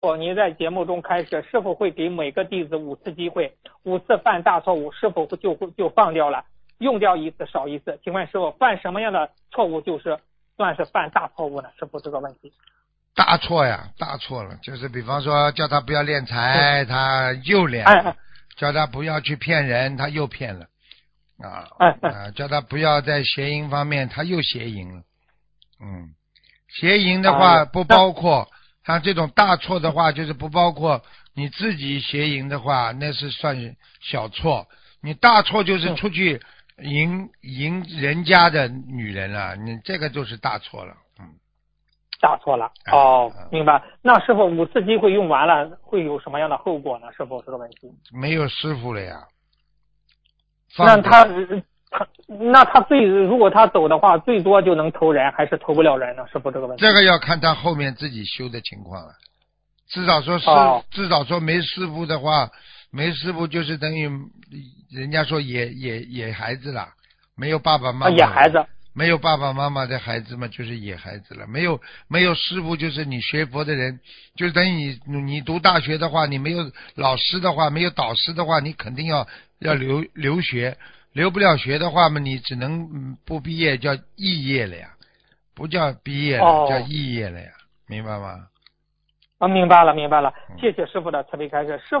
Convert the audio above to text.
您在节目中开始，师傅会给每个弟子5次机会，5次犯大错误，师傅就放掉了，用掉1次少1次。请问师傅，犯什么样的错误算是犯大错误呢？师傅这个问题。 大错呀，大错了，就是比方说叫他不要敛财，他又敛了；叫他不要去骗人，他又骗了。叫他不要在邪淫方面，他又邪淫了。邪淫的话不包括，像这种大错的话，就是不包括你自己邪淫的话，那是算小错。你大错就是出去淫人家的女人了，你这个就是大错了。 大错了。明白。那师傅5次机会用完了，会有什么样的后果呢？师傅这个问题。 没有师傅了呀。 那他如果他走的话，最多就能投人，还是投不了人呢？师傅这个问题。 这个要看他后面自己修的情况了。至少说没师傅的话，没师傅就是等于人家说野孩子了，没有爸爸妈妈。 野孩子。 没有爸爸妈妈的孩子嘛，就是野孩子了。没有师傅，就是你学佛的人，就是等于你读大学的话，你没有老师的话，没有导师的话，你肯定要留学，留不了学的话嘛，你只能不毕业叫肄业了呀，不叫毕业了，叫肄业了呀，明白吗？ 明白了，谢谢师傅的慈悲开示。师傅